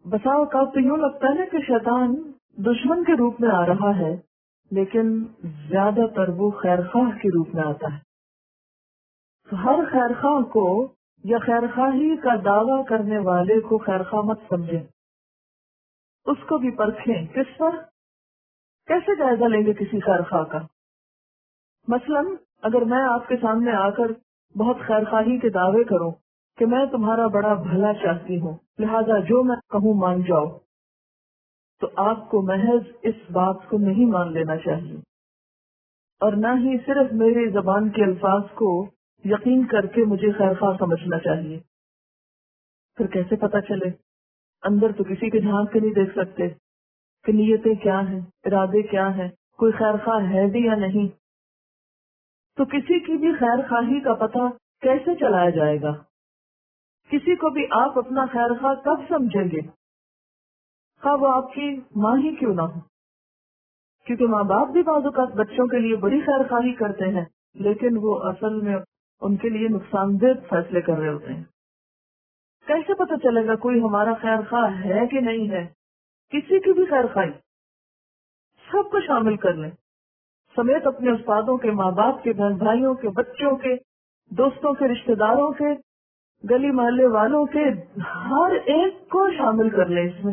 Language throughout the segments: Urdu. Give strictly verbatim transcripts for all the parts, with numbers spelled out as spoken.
بسا اوقات تو یوں لگتا ہے کہ شیطان دشمن کے روپ میں آ رہا ہے، لیکن زیادہ تر وہ خیرخواہ کے روپ میں آتا ہے. تو ہر خیرخواہ کو یا خیرخواہی کا دعویٰ کرنے والے کو خیرخواہ مت سمجھیں، اس کو بھی پرکھیں. کس پر؟ کیسے جائزہ لیں گے کسی خیرخواہ کا؟ مثلاً اگر میں آپ کے سامنے آ کر بہت خیرخواہی کے دعوے کروں کہ میں تمہارا بڑا بھلا چاہتی ہوں، لہذا جو میں کہوں مان جاؤ، تو آپ کو محض اس بات کو نہیں مان لینا چاہیے، اور نہ ہی صرف میری زبان کے الفاظ کو یقین کر کے مجھے خیرخواہ سمجھنا چاہیے. پھر کیسے پتا چلے؟ اندر تو کسی کے جھانک کے نہیں دیکھ سکتے کہ نیتیں کیا ہیں، ارادے کیا ہیں، کوئی خیرخواہ ہے بھی یا نہیں. تو کسی کی بھی خیر خواہی کا پتہ کیسے چلایا جائے گا؟ کسی کو بھی آپ اپنا خیر خواہ کب سمجھیں گے؟ خواہ وہ آپ کی ماں ہی کیوں نہ ہو، کیونکہ ماں باپ بھی بعض اوقات بچوں کے لیے بڑی خیر خواہی کرتے ہیں، لیکن وہ اصل میں ان کے لیے نقصان دہ فیصلے کر رہے ہوتے ہیں. کیسے پتہ چلے گا کوئی ہمارا خیر خواہ ہے کہ نہیں ہے؟ کسی کی بھی خیر خواہی سب کو شامل کر لیں، سمیت اپنے استادوں کے، ماں باپ کے، بہن بھائیوں کے، بچوں کے، دوستوں کے، رشتہ داروں کے، گلی محلے والوں کے، ہر ایک کو شامل کر لیں اس میں،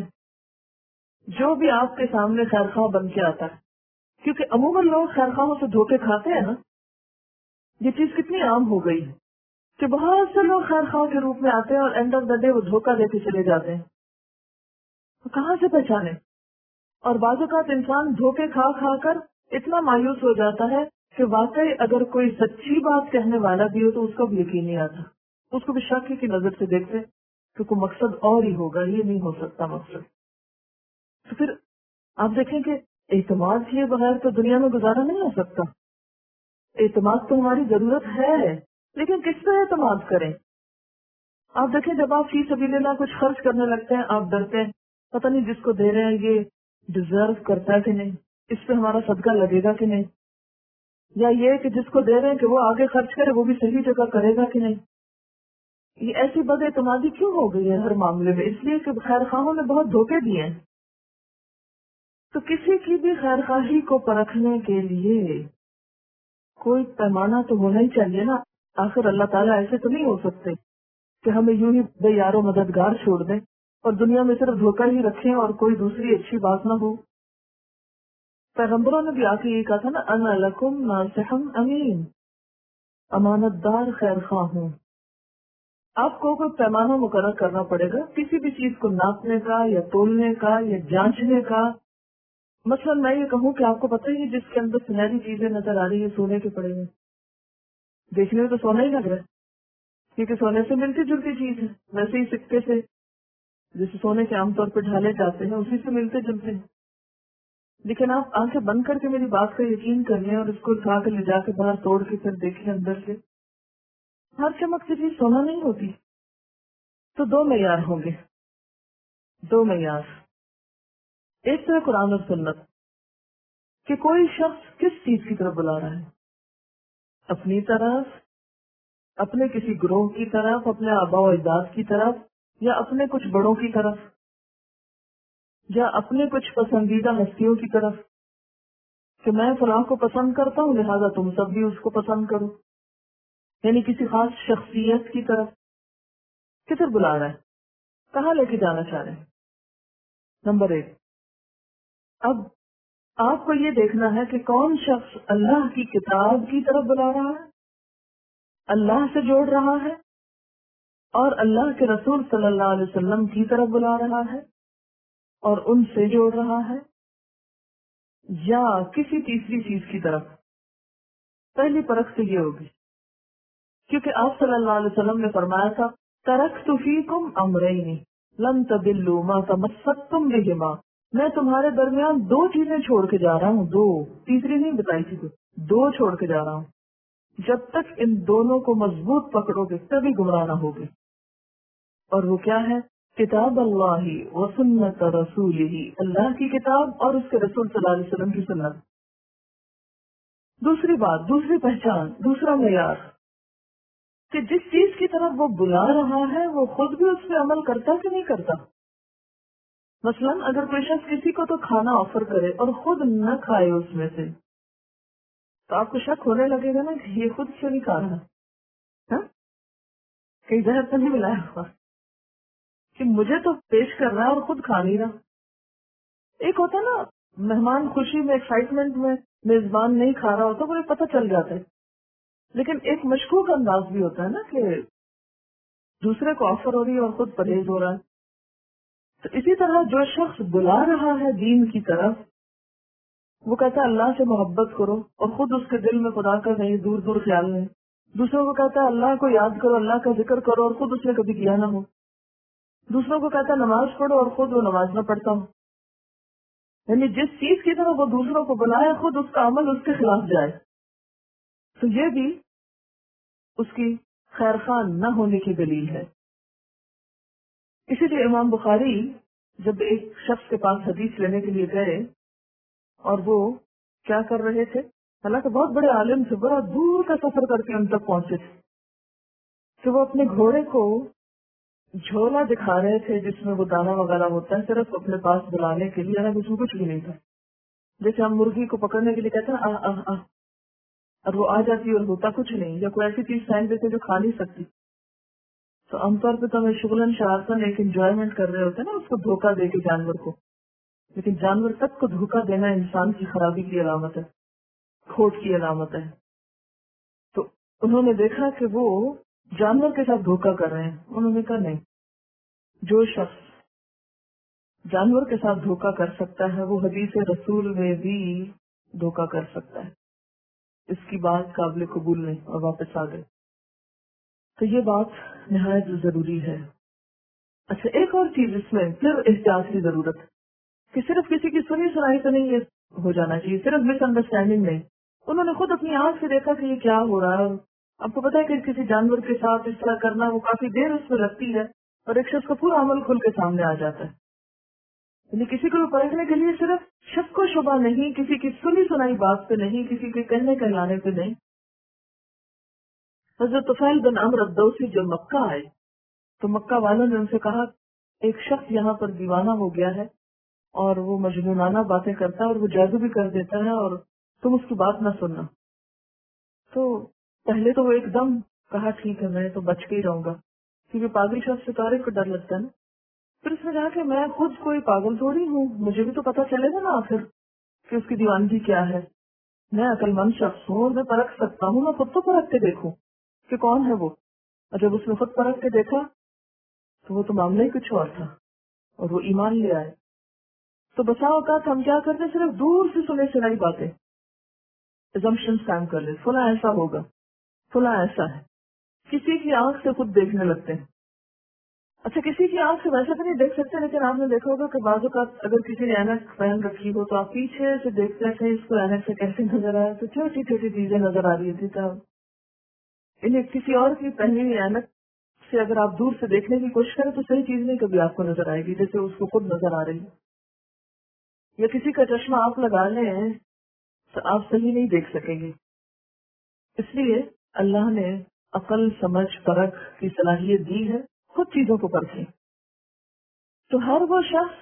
جو بھی آپ کے سامنے خیر خواہ بن کے آتا ہے. کیونکہ عموماً لوگ خیر خواہوں سے دھوکے کھاتے ہیں نا. یہ چیز کتنی عام ہو گئی ہے کہ بہت سے لوگ خیر خواہ کے روپ میں آتے ہیں اور اینڈ آف دا ڈے وہ دھوکہ دے کے چلے جاتے ہیں. تو کہاں سے پہچانے؟ اور بعض اوقات انسان دھوکے کھا کھا کر اتنا مایوس ہو جاتا ہے کہ واقعی اگر کوئی سچی بات کہنے والا بھی ہو تو اس کو بھی یقین نہیں آتا، اس کو بھی شک کی نظر سے دیکھتے کہ کوئی مقصد اور ہی ہوگا، یہ نہیں ہو سکتا مقصد. تو پھر آپ دیکھیں کہ اعتماد کیے بغیر تو دنیا میں گزارا نہیں ہو سکتا. اعتماد تو ہماری ضرورت ہے، لیکن کس پہ اعتماد کریں؟ آپ دیکھیں جب آپ فی سبیل اللہ کچھ خرچ کرنے لگتے ہیں آپ ڈرتے ہیں پتہ نہیں جس کو دے رہے ہیں یہ ڈیزرو کرتا ہے کہ نہیں، اس پہ ہمارا صدقہ لگے گا کہ نہیں، یا یہ کہ جس کو دے رہے ہیں کہ وہ آگے خرچ کرے وہ بھی صحیح جگہ کرے گا کہ نہیں. یہ ایسی بد اعتمادی کیوں ہو گئی ہے ہر معاملے میں؟ اس لیے کہ خیر خواہوں نے بہت دھوکے دیے ہیں. تو کسی کی بھی خیر خواہی کو پرکھنے کے لیے کوئی پیمانہ تو ہونا ہی چاہیے نا. آخر اللہ تعالیٰ ایسے تو نہیں ہو سکتے کہ ہمیں یوں ہی بے یار و مددگار چھوڑ دیں اور دنیا میں صرف دھوکہ ہی رکھیں اور کوئی دوسری اچھی بات نہ ہو. پیغمبروں نے بھی آ کے یہ کہا تھا نا، انا لکم ناصح امین، امانت دار خیر خواہ ہوں. آپ کو کوئی پیمانہ مقرر کرنا پڑے گا کسی بھی چیز کو ناپنے کا یا تولنے کا یا جانچنے کا. مثلا میں یہ کہوں کہ آپ کو پتہ ہے جس کے اندر سنہری چیزیں نظر آ رہی ہے سونے کے پڑے ہیں، دیکھنے میں تو سونا ہی لگ رہا ہے کیونکہ سونے سے ملتی جلتی چیز ہے، ویسے ہی سکے سے جیسے سونے کے عام طور پہ ڈھالے جاتے ہیں اسی سے ملتے جلتے ہیں. لیکن آپ آنکھیں بند کر کے میری بات کا یقین کر لیں اور اس کو اٹھا کے لے جا کے باہر توڑ کے پھر دیکھیں اندر سے، ہر چمکتی چیز سونا نہیں ہوتی. تو دو معیار ہوں گے، دو معیار. ایک تو ہے قرآن اور سنت کہ کوئی شخص کس چیز کی طرف بلا رہا ہے، اپنی طرف، اپنے کسی گروہ کی طرف، اپنے آباء و اجداد کی طرف، یا اپنے کچھ بڑوں کی طرف، یا اپنے کچھ پسندیدہ ہستیوں کی طرف کہ میں فلاں کو پسند کرتا ہوں لہذا تم سب بھی اس کو پسند کرو، یعنی کسی خاص شخصیت کی طرف. کدھر بلا رہا ہے؟ کہاں لے کے جانا چاہ رہے ہیں؟ نمبر ایک. اب آپ کو یہ دیکھنا ہے کہ کون شخص اللہ کی کتاب کی طرف بلا رہا ہے، اللہ سے جوڑ رہا ہے، اور اللہ کے رسول صلی اللہ علیہ وسلم کی طرف بلا رہا ہے اور ان سے جوڑ رہا ہے، یا کسی تیسری چیز کی طرف. پہلی پرکھ سے یہ ہوگی کیونکہ آپ صلی اللہ علیہ وسلم نے فرمایا تھا ترکت فیکم امرین لن تضلوا ما تمسکتم بہما، میں تمہارے درمیان دو چیزیں چھوڑ کے جا رہا ہوں، دو، تیسری نہیں بتائی تھی، دو چھوڑ کے جا رہا ہوں، جب تک ان دونوں کو مضبوط پکڑو گے تبھی گمراہ نہ ہوگے. اور وہ کیا ہے؟ کتاب اللہ و سنت رسولہ، اللہ کی کتاب اور اس کے رسول صلی اللہ علیہ وسلم کی سنت. دوسری بات، دوسری پہچان، دوسرا معیار کہ جس چیز کی طرف وہ بلا رہا ہے وہ خود بھی اس پہ عمل کرتا کہ نہیں کرتا. مثلاً اگر کوئی شخص کسی کو تو کھانا آفر کرے اور خود نہ کھائے اس میں سے، تو آپ کو شک ہونے لگے گا نا کہ یہ خود کیوں نہیں کھا رہا، ہاں؟ کہیں زہر تو نہیں ملایا ہوا کہ مجھے تو پیش کر رہا ہے اور خود کھا نہیں رہا۔ ایک ہوتا ہے نا مہمان خوشی میں ایکسائٹمنٹ میں میزبان نہیں کھا رہا ہوتا، مجھے پتہ چل جاتا ہے، لیکن ایک مشکوک انداز بھی ہوتا ہے نا کہ دوسرے کو آفر ہو رہی ہے اور خود پرہیز ہو رہا ہے۔ تو اسی طرح جو شخص بلا رہا ہے دین کی طرف، وہ کہتا ہے اللہ سے محبت کرو اور خود اس کے دل میں خدا کا نہیں دور دور خیال نہیں، دوسروں کو کہتا ہے اللہ کو یاد کرو، اللہ کا ذکر کرو اور خود اس نے کبھی کیا نہ ہو، دوسروں کو کہتا ہے نماز پڑھو اور خود وہ نماز نہ پڑھتا ہو، یعنی جس چیز کی طرف وہ دوسروں کو بلائے خود اس کا عمل اس کے خلاف جائے، تو یہ بھی اس کی خیر خواہ نہ ہونے کی دلیل ہے۔ اسی لیے امام بخاری جب ایک شخص کے پاس حدیث لینے کے لیے گئے اور وہ کیا کر رہے تھے، حالانکہ بہت بڑے عالم سے بڑا دور کا سفر کر کے ان تک پہنچے تھے، کہ وہ اپنے گھوڑے کو جھولا دکھا رہے تھے جس میں وہ دانا وغیرہ ہوتا ہے صرف اپنے پاس بلانے کے لیے، اس میں کچھ بھی نہیں تھا، جیسے ہم مرغی کو پکڑنے کے لیے کہتے ہیں آ آ آ اور وہ آ جاتی اور ہوتا کچھ نہیں، یا کوئی ایسی چیز پھینک دیتے جو کھا نہیں سکتی، تو عام طور پہ تو ہمیں شغلن شرارتن ایک انجوائمنٹ کر رہے ہوتے ہیں نا اس کو دھوکہ دے کے جانور کو، لیکن جانور تک کو دھوکہ دینا انسان کی خرابی کی علامت ہے، کھوٹ کی علامت ہے۔ تو انہوں نے دیکھا کہ وہ جانور کے ساتھ دھوکہ کر رہے ہیں، انہوں نے کہا نہیں، جو شخص جانور کے ساتھ دھوکہ کر سکتا ہے وہ حدیث رسول میں بھی دھوکہ کر سکتا ہے، اس کی بات قابل قبول نہیں، اور واپس آ گئے۔ تو یہ بات نہایت ضروری ہے۔ اچھا، ایک اور چیز اس میں پھر احتیاط کی ضرورت ہے کہ صرف کسی کی سنی سنائی تو نہیں یہ ہو جانا چاہیے، صرف مس انڈرسٹینڈنگ نہیں، انہوں نے خود اپنی آنکھ سے دیکھا کہ یہ کیا ہو رہا ہے۔ آپ کو پتا ہے کہ کسی جانور کے ساتھ اس طرح کرنا وہ کافی دیر اس میں لگتی ہے اور ایک شخص کا پورا عمل کھل کے سامنے آ جاتا ہے، یعنی کسی کو پرکھنے کے لیے صرف شک و شبہ نہیں، کسی کی سنی سنائی بات پہ نہیں، کسی کے کہنے کہلانے پہ نہیں۔ حضرت طفیل بن عمرو الدوسی جب مکہ آئے تو مکہ والوں نے ان سے کہا ایک شخص یہاں پر دیوانہ ہو گیا ہے اور وہ مجنونانہ باتیں کرتا ہے اور وہ جادو بھی کر دیتا ہے اور تم اس کی بات نہ سننا۔ تو پہلے تو وہ ایک دم کہا ٹھیک ہے میں تو بچ کے ہی رہوں گا، کیونکہ پاگل شخص سے تارے کو ڈر لگتا ہے نا۔ پھر اس نے کہا کہ میں خود کوئی پاگل تھوڑی ہوں، مجھے بھی تو پتا چلے گا نا آخر کہ اس کی دیوانگی کیا ہے، میں عقل مند شخص ہوں اور میں پرکھ سکتا ہوں، میں خود تو پرکھ کے دیکھوں کہ کون ہے وہ۔ اور جب اس نے خود پرکھ کے دیکھا تو وہ تو معاملہ ہی کچھ اور تھا اور وہ ایمان لے آئے۔ تو بسا اوقات ہم کیا کرتے ہیں، صرف دور سے سنے سنائی باتیں assumptions قائم کر لیں، فلاں ایسا ہوگا، فلاں ایسا ہے، کسی کی آنکھ سے خود دیکھنے لگتے ہیں۔ اچھا، کسی کی آنکھ سے ویسے تو نہیں دیکھ سکتے، لیکن آپ نے دیکھا ہوگا کہ بعض اوقات اگر کسی نے اینک پہن رکھی ہو تو آپ پیچھے سے دیکھتے ہیں کہ اس کو اینک سے کیسے نظر آیا، تو چھوٹی چھوٹی چیزیں نظر آ رہی تھی۔ انہیں کسی اور کی پہنی ہوئی اینک سے اگر آپ دور سے دیکھنے کی کوشش کریں تو صحیح چیز نہیں کبھی آپ کو نظر آئے گی، جیسے اس کو خود نظر آ رہی ہے۔ یا کسی کا چشمہ آپ لگا لیں تو آپ صحیح نہیں دیکھ سکیں گے، اس لیے اللہ نے عقل سمجھ پرکھ کی صلاحیت دی ہے، خود چیزوں کو پرکھیں۔ تو ہر وہ شخص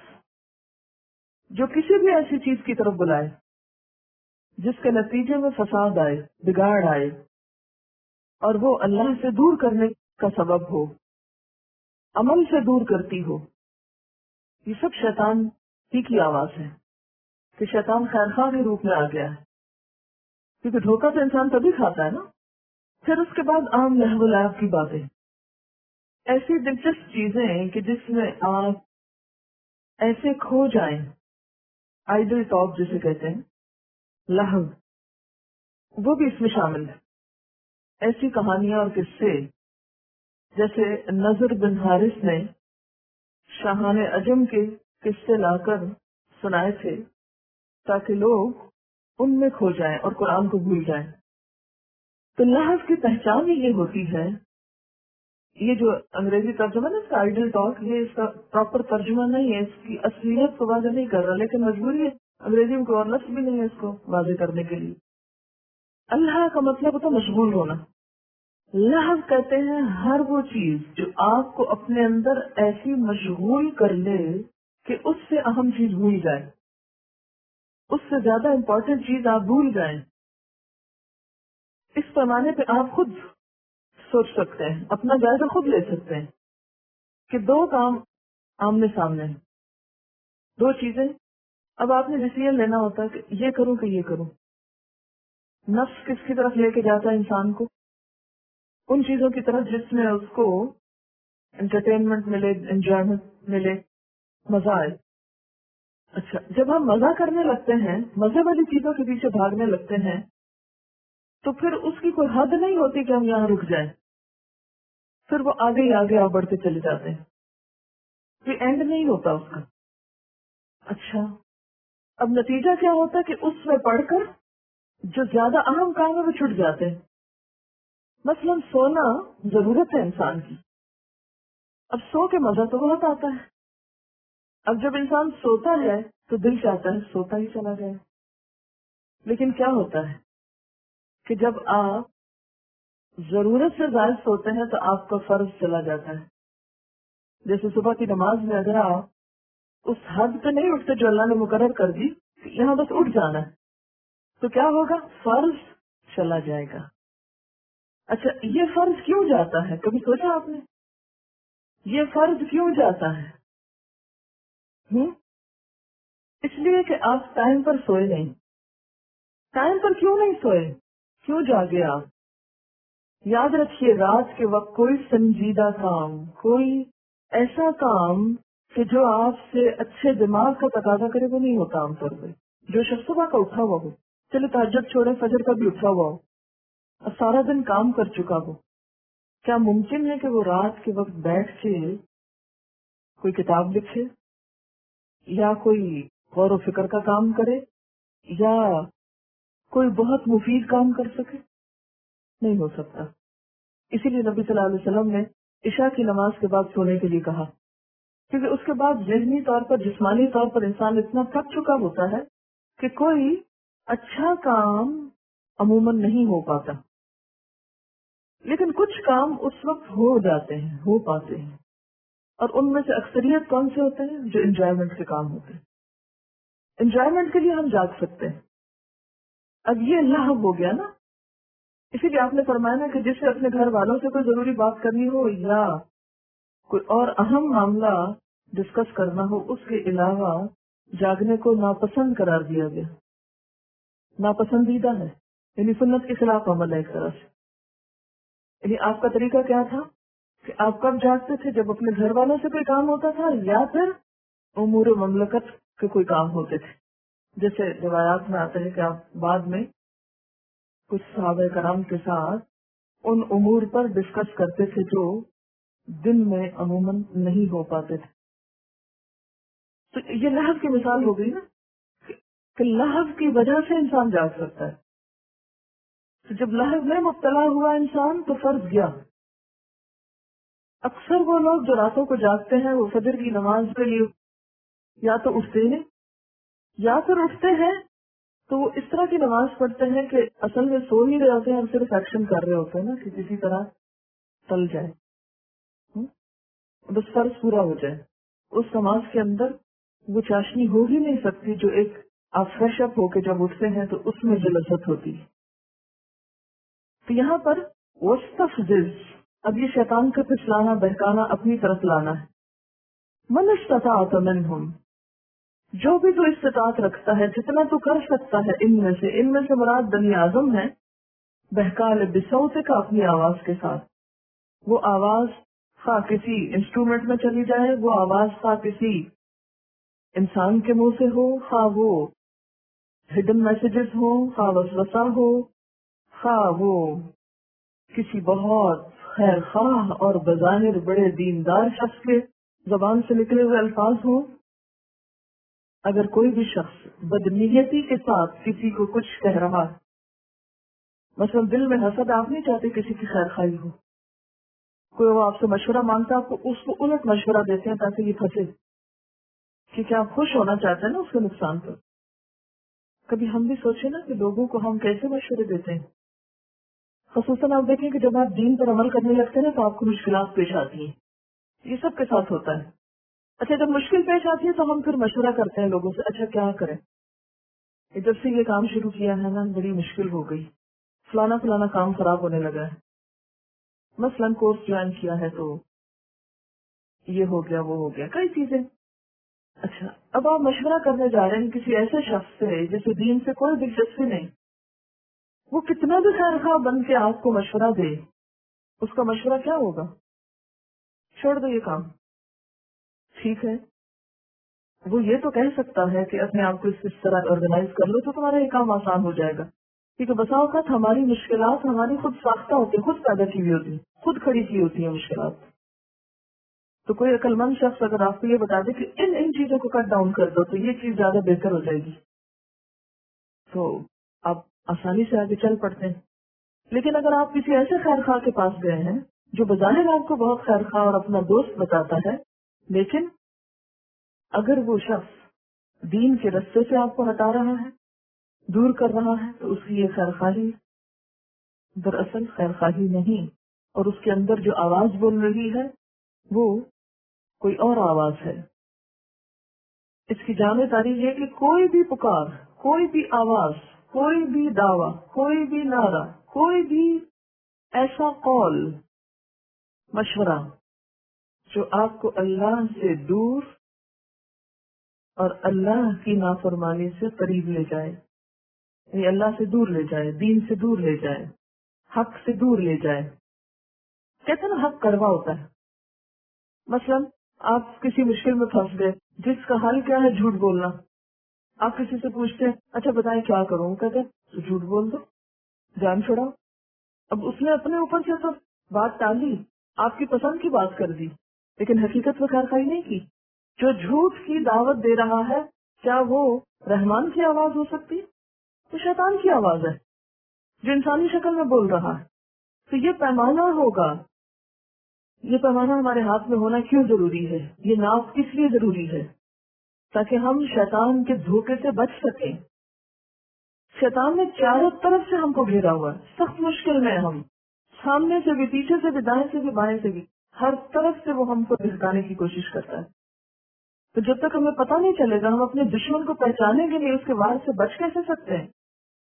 جو کسی بھی ایسی چیز کی طرف بلائے جس کے نتیجے میں فساد آئے، بگاڑ آئے اور وہ اللہ سے دور کرنے کا سبب ہو، عمل سے دور کرتی ہو، یہ سب شیطان ہی کی آواز ہے کہ شیطان خیر خواہ کے روپ میں آ گیا ہے، کیونکہ دھوکہ تو انسان تبھی کھاتا ہے نا۔ پھر اس کے بعد عام لہو و لعب کی باتیں، ایسی دلچسپ چیزیں کہ جس میں آپ ایسے کھو جائیں، آئیڈل ٹاک جسے کہتے ہیں، لہو، وہ بھی اس میں شامل ہے۔ ایسی کہانیاں اور قصے جیسے نضر بن حارث نے شاہان عجم کے قصے لا کر سنائے تھے تاکہ لوگ ان میں کھو جائیں اور قرآن کو بھول جائیں۔ تو لہو کی پہچان ہی یہ ہوتی ہے، یہ جو انگریزی ترجمہ ہے اس کا آئیڈل ٹاک، یہ اس کا پراپر ترجمہ نہیں ہے، اس کی اصلیت کو واضح نہیں کر رہا، لیکن مجبوری ہے، انگریزی میں کوئی اور لفظ بھی نہیں ہے اس کو واضح کرنے کے لیے۔ اللہ کا مطلب ہوتا ہے مشغول ہونا۔ لہو کہتے ہیں ہر وہ چیز جو آپ کو اپنے اندر ایسی مشغول کر لے کہ اس سے اہم چیز بھول جائیں، اس سے زیادہ امپورٹنٹ چیز آپ بھول جائیں. اس پیمانے پہ آپ خود سوچ سکتے ہیں، اپنا جائزہ خود لے سکتے ہیں کہ دو کام آمنے سامنے ہیں، دو چیزیں. اب آپ نے ڈیسیژن لینا ہوتا ہے کہ یہ کروں کہ یہ کروں. نفس کس کی طرف لے کے جاتا ہے انسان کو؟ ان چیزوں کی طرف جس میں اس کو انٹرٹینمنٹ ملے، انجوائمنٹ ملے، مزہ آئے. اچھا، جب ہم مزہ کرنے لگتے ہیں، مزے والی چیزوں کے پیچھے بھاگنے لگتے ہیں، تو پھر اس کی کوئی حد نہیں ہوتی کہ ہم یہاں رک جائیں. پھر وہ آگے ہی آگے آپ بڑھتے چلے جاتے ہیں، کوئی اینڈ نہیں ہوتا اس کا. اچھا، اب نتیجہ کیا ہوتا ہے کہ اس میں پڑھ کر جو زیادہ اہم کام ہے وہ چھوٹ جاتے ہیں. مثلاً سونا ضرورت ہے انسان کی. اب سو کے مزہ تو بہت آتا ہے. اب جب انسان سوتا ہے تو دل چاہتا ہے سوتا ہی چلا جائے. لیکن کیا ہوتا ہے کہ جب آپ ضرورت سے زائد سوتے ہیں تو آپ کا فرض چلا جاتا ہے. جیسے صبح کی نماز میں اگر آپ اس حد پہ نہیں اٹھتے جو اللہ نے مقرر کر دی، یہاں بس اٹھ جانا ہے، تو کیا ہوگا؟ فرض چلا جائے گا. اچھا، یہ فرض کیوں جاتا ہے؟ کبھی سوچا آپ نے یہ فرض کیوں جاتا ہے؟ ہوں اس لیے کہ آپ ٹائم پر سوئے نہیں. ٹائم پر کیوں نہیں سوئے؟ کیوں جاگے آپ؟ یاد رکھیے، رات کے وقت کوئی سنجیدہ کام، کوئی ایسا کام کہ جو آپ سے اچھے دماغ کا تقاضا کرے وہ نہیں ہوتا عام طور پہ. جو شخص صبح کا اٹھا ہوا ہو، چلے تہجد چھوڑے، فجر کا بھی اٹھا ہوا ہو اور سارا دن کام کر چکا ہو، کیا ممکن ہے کہ وہ رات کے وقت بیٹھ کے کوئی کتاب لکھے یا کوئی غور و فکر کا کام کرے یا کوئی بہت مفید کام کر سکے؟ نہیں ہو سکتا. اسی لیے نبی صلی اللہ علیہ وسلم نے عشاء کی نماز کے بعد سونے کے لیے کہا، کیونکہ اس کے بعد ذہنی طور پر، جسمانی طور پر انسان اتنا تھک چکا ہوتا ہے کہ کوئی اچھا کام عموماً نہیں ہو پاتا. لیکن کچھ کام اس وقت ہو جاتے ہیں، ہو پاتے ہیں، اور ان میں سے اکثریت کون سے ہوتے ہیں؟ جو انجوائمنٹ کے کام ہوتے ہیں. انجوائمنٹ کے لیے ہم جاگ سکتے ہیں. اب یہ لہو ہو گیا نا. اسی لیے آپ نے فرمایا نا کہ جس سے اپنے گھر والوں سے کوئی ضروری بات کرنی ہو یا کوئی اور اہم معاملہ ڈسکس کرنا ہو، اس کے علاوہ جاگنے کو ناپسند قرار دیا گیا. ناپسندیدہ ہے، یعنی سنت کے خلاف عمل ہے ایک طرح سے. یعنی آپ کا طریقہ کیا تھا کہ آپ کب جاگتے تھے؟ جب اپنے گھر والوں سے کوئی کام ہوتا تھا یا پھر امور مملکت کے کوئی کام ہوتے تھے. جیسے روایات میں آتا ہے کہ آپ بعد میں کچھ صحابہ کرام کے ساتھ ان امور پر ڈسکس کرتے تھے جو دن میں عموماً نہیں ہو پاتے تھے. تو یہ لہو کی مثال ہو گئی نا کہ لہو کی وجہ سے انسان جاگ سکتا ہے. تو جب لہو میں مبتلا ہوا انسان تو فرض گیا. اکثر وہ لوگ جو راتوں کو جاگتے ہیں وہ فجر کی نماز کے لیے یا تو اٹھتے ہیں یا پھر اٹھتے ہیں تو وہ اس طرح کی نماز پڑھتے ہیں کہ اصل میں سو ہی رہے ہوتے ہیں، ہم صرف ایکشن کر رہے ہوتے ہیں نا کہ کسی طرح ٹل جائے، بس فرض پورا ہو جائے. اس نماز کے اندر وہ چاشنی ہو ہی نہیں سکتی جو ایک آپ فریش اپ ہو کے جب اٹھتے ہیں تو اس میں جو لذت ہوتی ہے. تو یہاں پر وستفزز، اب یہ شیطان کا پھسلانا، بہکانا، اپنی طرف لانا ہے. من استطاعت منہم، جو بھی تو استطاعت رکھتا ہے، جتنا تو کر سکتا ہے ان میں سے. ان میں سے مراد بنی آدم ہے. بہکال بصوت کا، اپنی آواز کے ساتھ. وہ آواز خواہ کسی انسٹرومنٹ میں چلی جائے، وہ آواز خواہ کسی انسان کے منہ سے ہو، خواہ وہ ہڈن میسجز ہو، خواہ وسوسہ ہو، خواہ وہ کسی بہت خیر خواہ اور بظاہر بڑے دیندار شخص کے زبان سے نکلے ہوئے الفاظ ہوں. اگر کوئی بھی شخص بدنیتی کے ساتھ کسی کو کچھ کہہ رہا ہے، مثلا دل میں حسد، آپ نہیں چاہتے کسی کی خیر خواہی ہو، کوئی وہ آپ سے مشورہ مانگتا، آپ کو اس کو الٹ مشورہ دیتے ہیں تاکہ یہ پھنسے، کیونکہ آپ خوش ہونا چاہتے ہیں نا اس کے نقصان پر. کبھی ہم بھی سوچیں نا کہ لوگوں کو ہم کیسے مشورے دیتے ہیں. خصوصاً آپ دیکھیں کہ جب آپ دین پر عمل کرنے لگتے ہیں تو آپ کو مشکلات پیش آتی ہیں. یہ سب کے ساتھ ہوتا ہے. اچھا جب مشکل پیش آتی ہے تو ہم پھر مشورہ کرتے ہیں لوگوں سے، اچھا کیا کریں، جب سے یہ کام شروع کیا ہے نا بڑی مشکل ہو گئی، فلانا فلانا کام خراب ہونے لگا ہے، مثلاً کورس جوائن کیا ہے تو یہ ہو گیا وہ ہو گیا، کئی چیزیں۔ اچھا اب آپ مشورہ کرنے جا رہے ہیں کسی ایسے شخص سے جسے دین سے کوئی دلچسپی نہیں، وہ کتنا بھی خیر خواہ بن کے آپ کو مشورہ دے، اس کا مشورہ کیا ہوگا؟ چھوڑ دو یہ کام، ٹھیک ہے۔ وہ یہ تو کہہ سکتا ہے کہ اپنے آپ کو اس طرح آرگنائز کر لو تو تمہارا یہ کام آسان ہو جائے گا، کیونکہ بسا اوقات ہماری مشکلات ہماری خود ساختہ ہوتی ہیں، خود پیدا کی ہوئی ہوتی ہیں، خود کھڑی کی ہوتی ہیں مشکلات۔ تو کوئی عقل مند شخص اگر آپ کو یہ بتا دے کہ ان ان چیزوں کو کٹ ڈاؤن کر دو تو یہ چیز زیادہ بہتر ہو جائے گی، تو آپ آسانی سے آگے چل پڑتے ہیں۔ لیکن اگر آپ کسی ایسے خیر خواہ کے پاس گئے ہیں جو بظاہر آپ کو بہت خیر خواہ اور اپنا دوست بتاتا ہے، لیکن اگر وہ شخص دین کے رستے سے آپ کو ہٹا رہا ہے، دور کر رہا ہے، تو اس کی یہ خیر خواہی دراصل خیر خواہی نہیں، اور اس کے اندر جو آواز بول رہی ہے وہ کوئی اور آواز ہے۔ اس کی جامع تعریف ہے کہ کوئی بھی پکار، کوئی بھی آواز، کوئی بھی دعویٰ، کوئی بھی نعرہ، کوئی بھی ایسا قول، مشورہ جو آپ کو اللہ سے دور اور اللہ کی نافرمانی سے قریب لے جائے، یعنی اللہ سے دور لے جائے، دین سے دور لے جائے، حق سے دور لے جائے۔ کہتے ہیں نا حق کڑوا ہوتا ہے۔ مثلا آپ کسی مشکل میں پھنس گئے، جس کا حل کیا ہے؟ جھوٹ بولنا۔ آپ کسی سے پوچھتے ہیں اچھا بتائیں کیا کروں، کہتے ہیں تو جھوٹ بول دو، جان چھڑاؤ۔ اب اس نے اپنے اوپر سے تو بات ٹالی، آپ کی پسند کی بات کر دی، لیکن حقیقت میں خیر خواہی نہیں کی۔ جو جھوٹ کی دعوت دے رہا ہے کیا وہ رحمان کی آواز ہو سکتی؟ تو شیطان کی آواز ہے جو انسانی شکل میں بول رہا ہے۔ تو یہ پیمانہ ہوگا، یہ پیمانہ ہمارے ہاتھ میں ہونا کیوں ضروری ہے؟ یہ ناپ کس لیے ضروری ہے؟ تاکہ ہم شیطان کے دھوکے سے بچ سکیں۔ شیطان نے چاروں طرف سے ہم کو گھیرا ہوا ہے، سخت مشکل میں ہم، سامنے سے بھی، پیچھے سے بھی، دائیں سے بھی، بائیں سے بھی، ہر طرف سے وہ ہم کو بہکانے کی کوشش کرتا ہے۔ تو جب تک ہمیں پتہ نہیں چلے گا، ہم اپنے دشمن کو پہچانے کے لیے اس کے وار سے بچ کیسے سکتے ہیں؟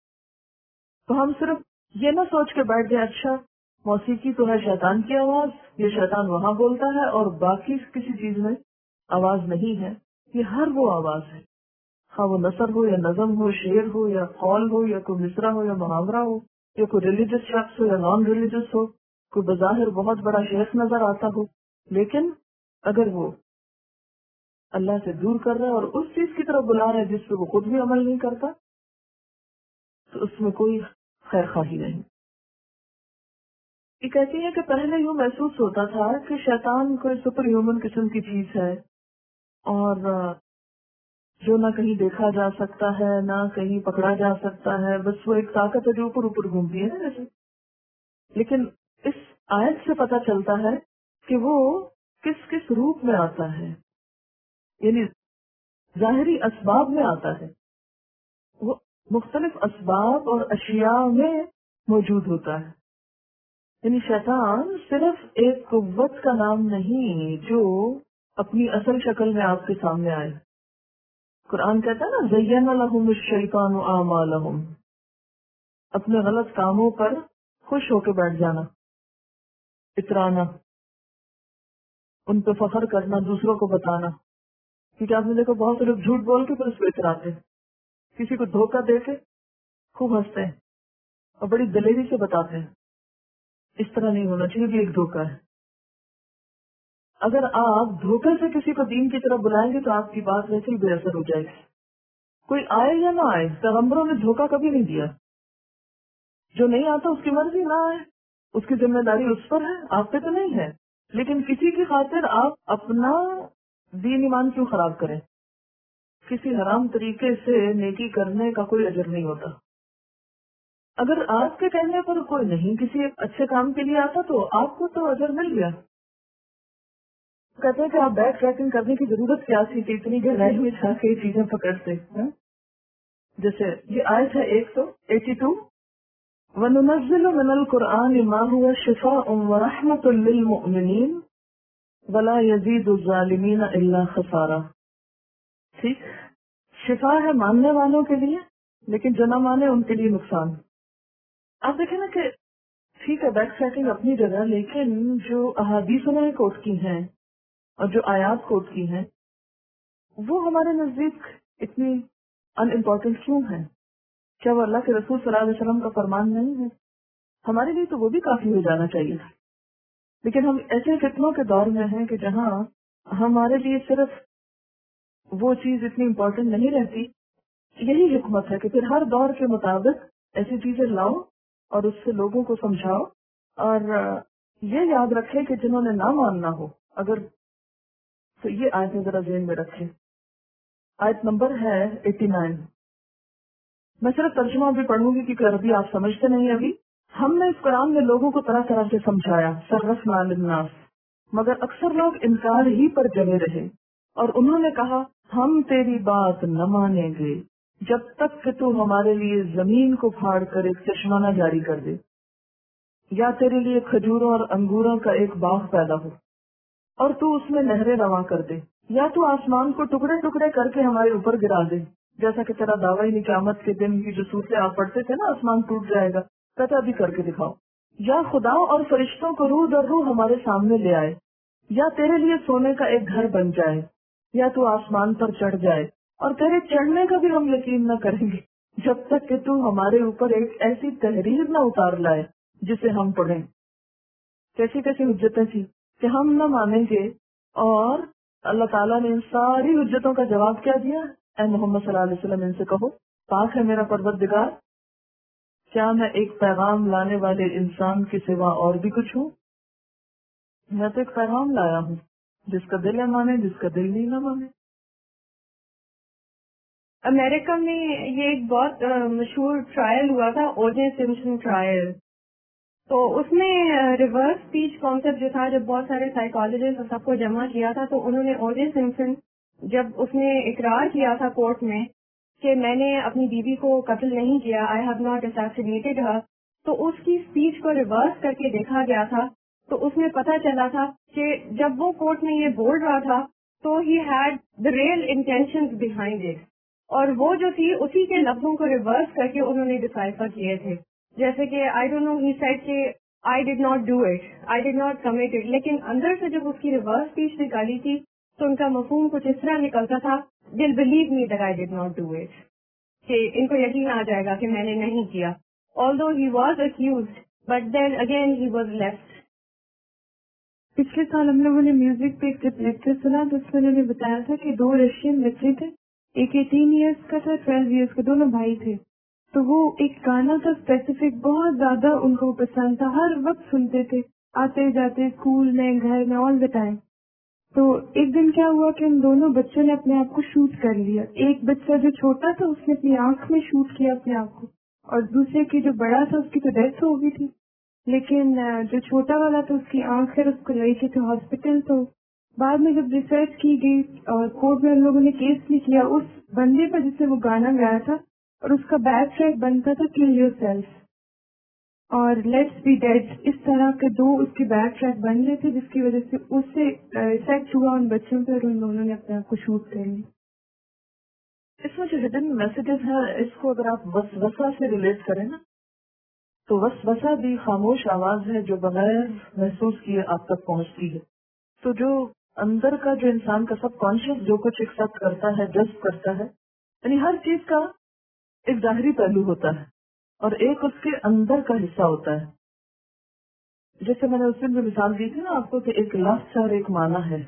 تو ہم صرف یہ نہ سوچ کے بیٹھ جائیں اچھا موسیقی تو ہے شیطان کی آواز، یہ شیطان وہاں بولتا ہے اور باقی کسی چیز میں آواز نہیں ہے۔ یہ ہر وہ آواز ہے، ہاں وہ نثر ہو یا نظم ہو، شعر ہو یا قول ہو یا کوئی مصرع ہو یا محاورہ ہو، یا کوئی ریلیجس شخص ہو یا نان ریلیجس ہو، کوئی بظاہر بہت بڑا شیخ نظر آتا ہو، لیکن اگر وہ اللہ سے دور کر رہا ہے اور اس چیز کی طرف بلا رہا ہے جس پہ وہ خود بھی عمل نہیں کرتا، تو اس میں کوئی خیر خواہی نہیں۔ یہ کہتی ہے کہ پہلے یوں محسوس ہوتا تھا کہ شیطان کوئی سپر ہیومن قسم کی چیز ہے، اور جو نہ کہیں دیکھا جا سکتا ہے نہ کہیں پکڑا جا سکتا ہے، بس وہ ایک طاقت ہے جو اوپر اوپر گھومتی ہے نا جیسے۔ لیکن اس آیت سے پتہ چلتا ہے کہ وہ کس کس روپ میں آتا ہے، یعنی ظاہری اسباب میں آتا ہے، وہ مختلف اسباب اور اشیاء میں موجود ہوتا ہے۔ یعنی شیطان صرف ایک قوت کا نام نہیں جو اپنی اصل شکل میں آپ کے سامنے آئے۔ قرآن کہتا ہے نا زین لہم الشیطان اعمالہم، اپنے غلط کاموں پر خوش ہو کے بیٹھ جانا، اترانا، ان پہ فخر کرنا، دوسروں کو بتانا۔ کیونکہ آپ نے دیکھو بہت سے لوگ جھوٹ بول کے پھر اس پہ اتراتے ہیں، کسی کو دھوکہ دے کے خوب ہنستے ہیں اور بڑی دلیری سے بتاتے ہیں۔ اس طرح نہیں ہونا چاہیے، بھی ایک دھوکہ ہے۔ اگر آپ دھوکے سے کسی کو دین کی طرف بلائیں گے تو آپ کی بات ویسے ہی بے اثر ہو جائے گی، کوئی آئے یا نہ آئے۔ پیغمبروں نے دھوکہ کبھی نہیں دیا، جو نہیں آتا اس کی مرضی نہ آئے، اس کی ذمہ داری اس پر ہے، آپ پہ تو نہیں ہے۔ لیکن کسی کی خاطر آپ اپنا دین ایمان کیوں خراب کریں؟ کسی حرام طریقے سے نیکی کرنے کا کوئی اجر نہیں ہوتا۔ اگر آپ کے کہنے پر کوئی نہیں کسی اچھے کام کے لیے آتا تو آپ کو تو اجر مل گیا۔ کہتے ہیں کہ آپ بیک ٹریکنگ کرنے کی ضرورت کیا تھی کہ اتنی گہرائی میں جا کے یہ چیزیں پکڑتے ہیں؟ جیسے یہ آیت ہے ایک سو ایٹی ٹو، وَنُنَزِّلُ مِنَ الْقُرْآنِ مَا هُوَ شِفَاءٌ وَرَحْمَةٌ لِّلْمُؤْمِنِينَ ولا یزید الظالمین الا خسارا. ٹھیک، شفا ہے ماننے والوں کے لیے، لیکن جو نہ مانے ان کے لیے نقصان. آپ دیکھیں نا کہ ٹھیک ہے بیک ٹریکنگ اپنی جگہ، لیکن جو احادیث انہوں نے کوٹ کی ہیں اور جو آیات کوٹ کی ہیں وہ ہمارے نزدیک اتنی ان امپورٹنٹ کیوں ہیں؟ کیا وہ اللہ کے رسول صلی اللہ علیہ وسلم کا فرمان نہیں ہے؟ ہمارے لیے تو وہ بھی کافی ہو جانا چاہیے. لیکن ہم ایسے فتنوں کے دور میں ہیں کہ جہاں ہمارے لیے صرف وہ چیز اتنی امپورٹنٹ نہیں رہتی. یہی حکمت ہے کہ پھر ہر دور کے مطابق ایسی چیزیں لاؤ اور اس سے لوگوں کو سمجھاؤ، اور یہ یاد رکھے کہ جنہوں نے نہ ماننا ہو اگر تو یہ آیتیں ذرا ذہن میں رکھیں. آیت نمبر ہے ایٹی نائن. میں صرف ترجمہ بھی پڑھوں گی کیونکہ عربی آپ سمجھتے نہیں ابھی. ہم نے اس قرآن میں لوگوں کو طرح طرح سے سمجھایا، صرفنا للناس، مگر اکثر لوگ انکار ہی پر جمے رہے، اور انہوں نے کہا ہم تیری بات نہ مانیں گے جب تک کہ تو ہمارے لیے زمین کو پھاڑ کر ایک چشمہ نہ جاری کر دے، یا تیرے لیے کھجوروں اور انگوروں کا ایک باغ پیدا ہو اور تو اس میں نہریں رواں کر دے، یا تو آسمان کو ٹکڑے ٹکڑے کر کے ہمارے اوپر گرا دے، جیسا کہ تیرا دعویٰ ہی قیامت کے دن کی جو صورتیں آپ پڑھتے تھے نا، آسمان ٹوٹ جائے گا، کہتا بھی کر کے دکھاؤ، یا خدا اور فرشتوں کو روح در روح ہمارے سامنے لے آئے، یا تیرے لیے سونے کا ایک گھر بن جائے، یا تو آسمان پر چڑھ جائے، اور تیرے چڑھنے کا بھی ہم یقین نہ کریں گے جب تک کہ تو ہمارے اوپر ایک ایسی تحریر نہ اتار لائے جسے ہم پڑھیں. کیسی کیسی حجتیں تھی کہ ہم نہ مانیں گے. اور اللہ تعالیٰ نے ان ساری حجتوں کا جواب کیا دیا؟ اے محمد صلی اللہ علیہ وسلم ان سے کہو پاک ہے میرا پروردگار، کیا میں ایک پیغام لانے والے انسان کے سوا اور بھی کچھ ہوں؟ میں تو ایک پیغام لایا ہوں، جس کا دل ہے مانے، جس کا دل نہیں نہ مانے. امریکہ میں یہ ایک بہت مشہور ٹرائل ہوا تھا، او جے سمپسن ٹرائل. تو اس میں ریورس اسپیچ کانسیپٹ جو تھا، جب بہت سارے سائیکالوجسٹ سب کو جمع کیا تھا، تو انہوں نے او جے سمپسن جب اس نے اقرار کیا تھا کورٹ میں کہ میں نے اپنی بیوی کو قتل نہیں کیا، آئی ہیو ناٹ اساسینیٹڈ ہر، تو اس کی اسپیچ کو ریورس کر کے دیکھا گیا تھا. تو اس میں پتہ چلا تھا کہ جب وہ کورٹ میں یہ بول رہا تھا تو ہی had the real intentions behind it, اور وہ جو تھی اسی کے لفظوں کو ریورس کر کے انہوں نے ڈسائفر کیے تھے. جیسے کہ I don't know he said کہ I did not do it, I did not commit it, لیکن اندر سے جب اس کی ریورس اسپیچ نکالی تھی تو ان کا مفہوم کچھ اس طرح نکلتا تھا، دل believe me that I did not do it, کہ ان کو یقین آ جائے گا کہ میں نے نہیں کیا. although he was accused but then again he was left. پچھلے سال ہم لوگوں نے میوزک پہ ایک لیکچر سنا تو اس میں انہوں نے بتایا تھا کہ دو رشین بچے تھے، ایک ایٹین ایئرس کا تھا، ٹویلو ایئرس کا، دونوں بھائی تھے. تو وہ ایک گانا تھا اسپیسیفک، بہت زیادہ ان کو پسند تھا، ہر وقت سنتے تھے، آتے جاتے اسکول میں، گھر میں، آل دا ٹائم. تو ایک دن کیا ہوا کہ ان دونوں بچوں نے اپنے آپ کو شوٹ کر لیا. ایک بچہ جو چھوٹا تھا اس نے اپنی آنکھ میں شوٹ کیا اپنے آپ کو، اور دوسرے کی جو بڑا تھا اس کی تو ڈیتھ ہو گئی تھی، لیکن جو چھوٹا والا تھا اس کی آنکھ پھر اس کو لے کے تھے ہاسپٹل. تو بعد میں جب ریسرچ کی گئی اور کورٹ میں ان لوگوں نے کیس بھی کیا اس بندے پر جس سے وہ گانا گایا تھا، اور اس کا بیک ٹریک بنتا تھا کل یور سیلف اور لیٹس بی ڈیڈ. اس طرح کے دو اس کے بیک ٹریک بن گئے تھے، جس کی وجہ سے اس سے افیکٹ ہوا ان بچوں پر، ان دونوں نے اپنے آپ کو شوٹ کر لی. اس میں جو ہڈن میسیجز ہیں اس کو اگر آپ وسوسہ سے ریلیٹ کریں نا، تو وسوسہ بھی خاموش آواز ہے جو بغیر محسوس کیے آپ تک پہنچتی ہے. تو جو اندر کا جو انسان کا سب کانشیس جو کچھ ایکسپٹ کرتا ہے، جذب کرتا ہے، یعنی ہر چیز کا ایک ظاہری پہلو ہوتا ہے اور ایک اس کے اندر کا حصہ ہوتا ہے. جیسے میں نے اس دن بھی مثال دی تھی نا آپ کو کہ ایک لفظ ہے اور ایک معنی ہے،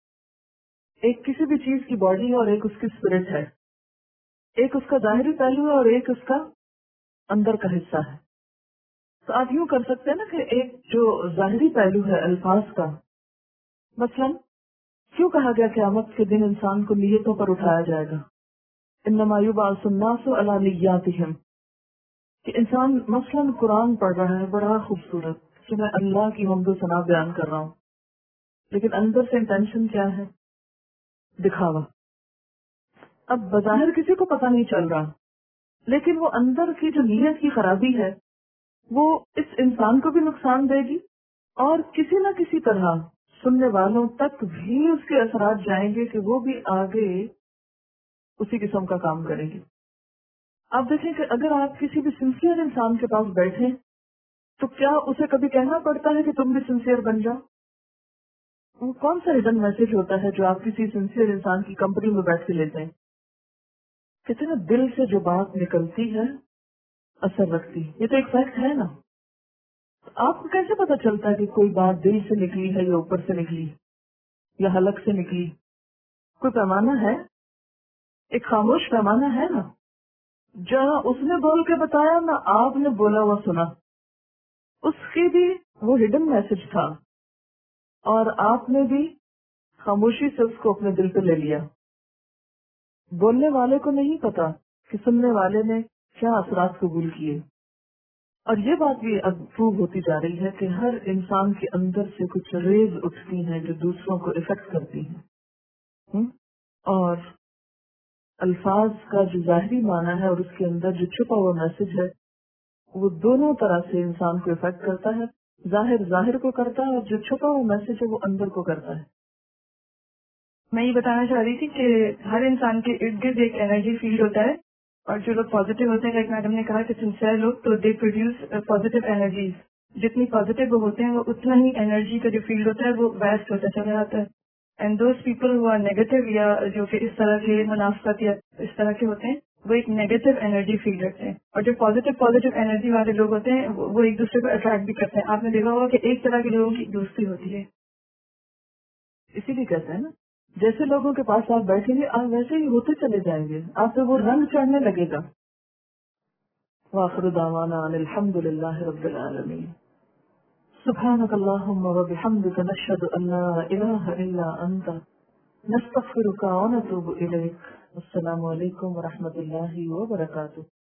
ایک کسی بھی چیز کی باڈی ہے اور ایک اس کی اسپرٹ ہے، ایک اس کا ظاہری پہلو ہے اور ایک اس کا اندر کا حصہ ہے. تو آپ یوں کر سکتے ہیں نا کہ ایک جو ظاہری پہلو ہے الفاظ کا، مثلا کیوں کہا گیا قیامت کے دن انسان کو نیتوں پر اٹھایا جائے گا، انما یبعث الناس علی نیاتہم، کہ انسان مثلا قرآن پڑھ رہا ہے بڑا خوبصورت کہ میں اللہ کی حمد و ثنا بیان کر رہا ہوں، لیکن اندر سے انٹینشن کیا ہے؟ دکھاوا. اب بظاہر کسی کو پتہ نہیں چل رہا، لیکن وہ اندر کی جو نیت کی خرابی ہے وہ اس انسان کو بھی نقصان دے گی اور کسی نہ کسی طرح سننے والوں تک بھی اس کے اثرات جائیں گے کہ وہ بھی آگے اسی قسم کا کام کریں گے. آپ دیکھیں کہ اگر آپ کسی بھی سنسیئر انسان کے پاس بیٹھیں تو کیا اسے کبھی کہنا پڑتا ہے کہ تم بھی سنسیئر بن جاؤ؟ وہ کون سا ہڈن میسج ہوتا ہے جو آپ کسی سنسیئر انسان کی کمپنی میں بیٹھ کے لیتے ہیں؟ کہتے ہیں دل سے جو بات نکلتی ہے اثر رکھتی ہے. یہ تو ایک فیکٹ ہے نا. آپ کو کیسے پتا چلتا ہے کہ کوئی بات دل سے نکلی ہے یا اوپر سے نکلی یا حلق سے نکلی؟ کوئی پیمانہ ہے، ایک خاموش پیمانہ ہے نا. جہاں اس نے بول کے بتایا نہ آپ نے بولا ہوا سنا، اس کی بھی وہ ہڈن میسج تھا اور آپ نے بھی خاموشی سے اس کو اپنے دل پہ لے لیا. بولنے والے کو نہیں پتا کہ سننے والے نے کیا اثرات قبول کیے. اور یہ بات بھی پروو ہوتی جا رہی ہے کہ ہر انسان کے اندر سے کچھ ریز اٹھتی ہیں جو دوسروں کو افیکٹ کرتی ہیں، اور الفاظ کا جو ظاہری معنی ہے اور اس کے اندر جو چھپا ہوا میسج ہے وہ دونوں طرح سے انسان کو افیکٹ کرتا ہے. ظاہر ظاہر کو کرتا ہے اور جو چھپا ہوا میسج ہے وہ اندر کو کرتا ہے. میں یہ بتانا چاہ رہی تھی کہ ہر انسان کے ارد گرد ایک انرجی فیلڈ ہوتا ہے، اور جو لوگ پازیٹیو ہوتے ہیں، لائک میڈم نے کہا کہ سنسیئر لوگ تو دے پروڈیوس پازیٹیو انرجیز. جتنی پازیٹیو وہ ہوتے ہیں وہ اتنا ہی انرجی کا جو فیلڈ ہوتا ہے وہ ویسٹ ہوتا چلا جاتا ہے. And those people who are negative یا جو کہ اس طرح کے منافقت یا اس طرح کے ہوتے ہیں وہ ایک نیگیٹو انرجی فیل رکھتے ہیں. اور جو پازیٹیو پازیٹیو انرجی والے لوگ ہوتے ہیں وہ ایک دوسرے کو اٹریکٹ بھی کرتے ہیں. آپ نے دیکھا ہوگا کہ ایک طرح کے لوگوں کی دوستی ہوتی ہے. اسی لیے کہتے ہیں نا جیسے لوگوں کے پاس آپ بیٹھیں گے آپ ویسے ہی ہوتے چلے جائیں گے، آپ پہ وہ رنگ چڑھنے لگے گا. وآخر دعوانا ان الحمد للہ رب العالمین. سبحانک اللہم وبحمدک نشہد ان لا الہ الا انت نستغفرک ونتوب الیک. السلام علیکم ورحمۃ اللہ وبرکاتہ.